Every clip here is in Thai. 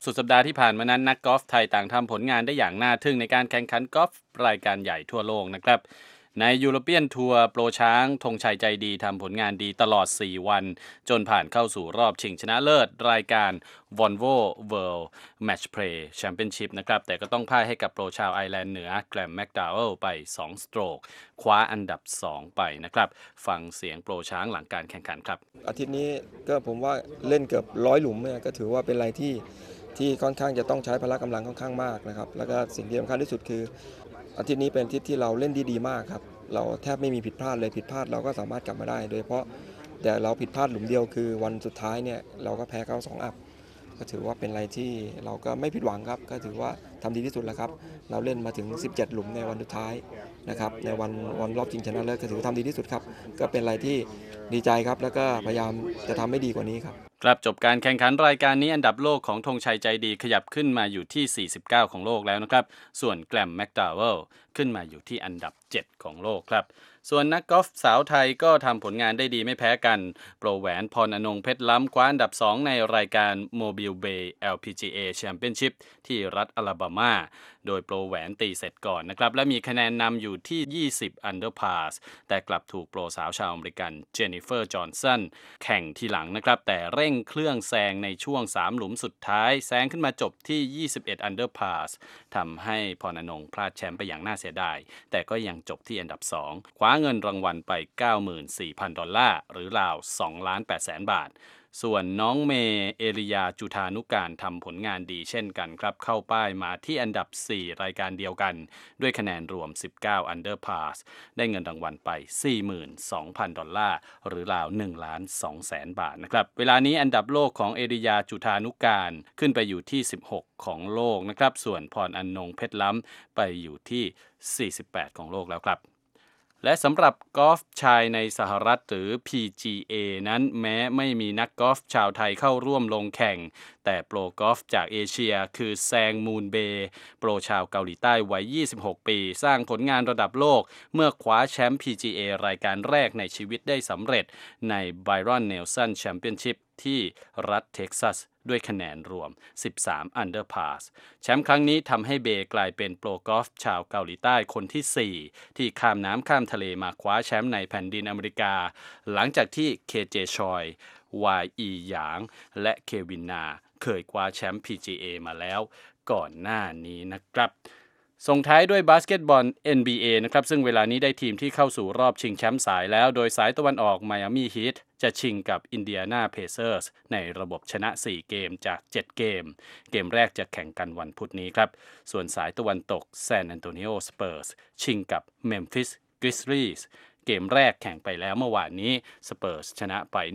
สุดสัปดาห์ที่ผ่านมานั้นนักกอล์ฟไทยต่างทำผลงานได้อย่างน่าทึ่งในการแข่งขันกอล์ฟรายการใหญ่ทั่วโลกนะครับในยูโรเปียนทัวร์โปรช้างธงชัยใจดีทำผลงานดีตลอด 4 วันจนผ่านเข้าสู่รอบชิงชนะเลิศรายการ Volvo World Match Play Championship นะครับแต่ก็ต้องพ่ายให้กับโปรชาวไอร์แลนด์เหนือแกรมแม็กดาวเอลไป2สโตรกคว้าอันดับ2ไปนะครับฟังเสียงโปรช้างหลังการแข่งขันครับอาทิตย์นี้ก็ผมว่าเล่นเกือบ100หลุมเนี่ยก็ถือว่าเป็นอะไรที่ค่อนข้างจะต้องใช้พละกำลังค่อนข้างมากนะครับแล้วก็สิ่งที่สำคัญที่สุดคืออาทิตย์นี้เป็นอาทิตย์ที่เราเล่นดีมากครับเราแทบไม่มีผิดพลาดเลยผิดพลาดเราก็สามารถกลับมาได้โดยเฉพาะแต่เราผิดพลาดหลุมเดียวคือวันสุดท้ายเนี่ยเราก็แพ้เขา2 อัพก็ถือว่าเป็นอะไรที่เราก็ไม่ผิดหวังครับก็ถือว่าทำดีที่สุดแล้วครับเราเล่นมาถึง17หลุมในวันสุดท้ายนะครับในวันรอบชิงชนะเลิศก็ถือว่าทำดีที่สุดครับก็เป็นอะไรที่ดีใจครับแล้วก็พยายามจะทำให้ดีกว่านี้ครับครับจบการแข่งขันรายการนี้อันดับโลกของธงชัยใจดีขยับขึ้นมาอยู่ที่49ของโลกแล้วนะครับส่วนแกรมแม็กดาวเวลขึ้นมาอยู่ที่อันดับ7ของโลกครับส่วนนักกอล์ฟสาวไทยก็ทำผลงานได้ดีไม่แพ้กันโปรแหวนพรอนงเพชรล้ำคว้าอันดับ2ในรายการ Mobile Bay LPGA Championship ที่รัฐอลาบามาโดยโปรแหวนตีเสร็จก่อนนะครับและมีคะแนนนำอยู่ที่20 under par แต่กลับถูกโปรสาวชาวอเมริกันเจนนิเฟอร์จอห์นสันแข่งทีหลังนะครับแต่เร่งเครื่องแซงในช่วง3หลุมสุดท้ายแซงขึ้นมาจบที่21 under par ทำให้พรอนงพลาดแชมป์ไปอย่างน่าเสียดายแต่ก็ยังจบที่อันดับ2คว้าเงินรางวัลไป 94,000 ดอลลาร์หรือราว 2,800,000 บาทส่วนน้องเมเอริยาจุธานุการทำผลงานดีเช่นกันครับเข้าป้ายมาที่อันดับ4รายการเดียวกันด้วยคะแนนรวม19 under par ได้เงินรางวัลไป 42,000 ดอลลาร์หรือราว 1,200,000 บาทนะครับเวลานี้อันดับโลกของเอริยาจุธานุการขึ้นไปอยู่ที่16ของโลกนะครับส่วนพรอนงเพชรล้ำไปอยู่ที่48ของโลกแล้วครับและสำหรับกอล์ฟชายในสหรัฐหรือ PGA นั้นแม้ไม่มีนักกอล์ฟชาวไทยเข้าร่วมลงแข่งแต่โปรกอล์ฟจากเอเชียคือแซงมูนเบย์โปรชาวเกาหลีใต้วัย26 ปีสร้างผลงานระดับโลกเมื่อคว้าแชมป์ PGA รายการแรกในชีวิตได้สำเร็จใน Byron Nelson Championship ที่รัฐเท็กซัสด้วยคะแนนรวม13 under par แชมป์ครั้งนี้ทำให้เบย์กลายเป็นโปรกอล์ฟชาวเกาหลีใต้คนที่4ที่ข้ามน้ำข้ามทะเลมาคว้าแชมป์ในแผ่นดินอเมริกาหลังจากที่เคเจชอยวายอีหยางและเควินนาเคยคว้าแชมป์ PGA มาแล้วก่อนหน้านี้นะครับส่งท้ายด้วยบาสเกตบอล NBA นะครับซึ่งเวลานี้ได้ทีมที่เข้าสู่รอบชิงแชมป์สายแล้วโดยสายตะวันออกไมอามี่ฮีทจะชิงกับอินเดียนาเพเซอร์สในระบบชนะ4เกมจาก7เกมเกมแรกจะแข่งกันวันพุธนี้ครับส่วนสายตะวันตกซานแอนโตนิโอสเปอร์สชิงกับเมมฟิสกริซลีสเกมแรกแข่งไปแล้วเมื่อวานนี้สเปอร์สชนะไป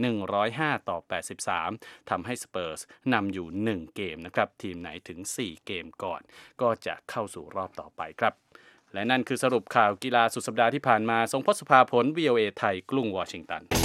105-83ทำให้สเปอร์สนำอยู่1เกมนะครับทีมไหนถึง4เกมก่อนก็จะเข้าสู่รอบต่อไปครับและนั่นคือสรุปข่าวกีฬาสุดสัปดาห์ที่ผ่านมาทรงพศภาผล VOA ไทยกรุงวอชิงตัน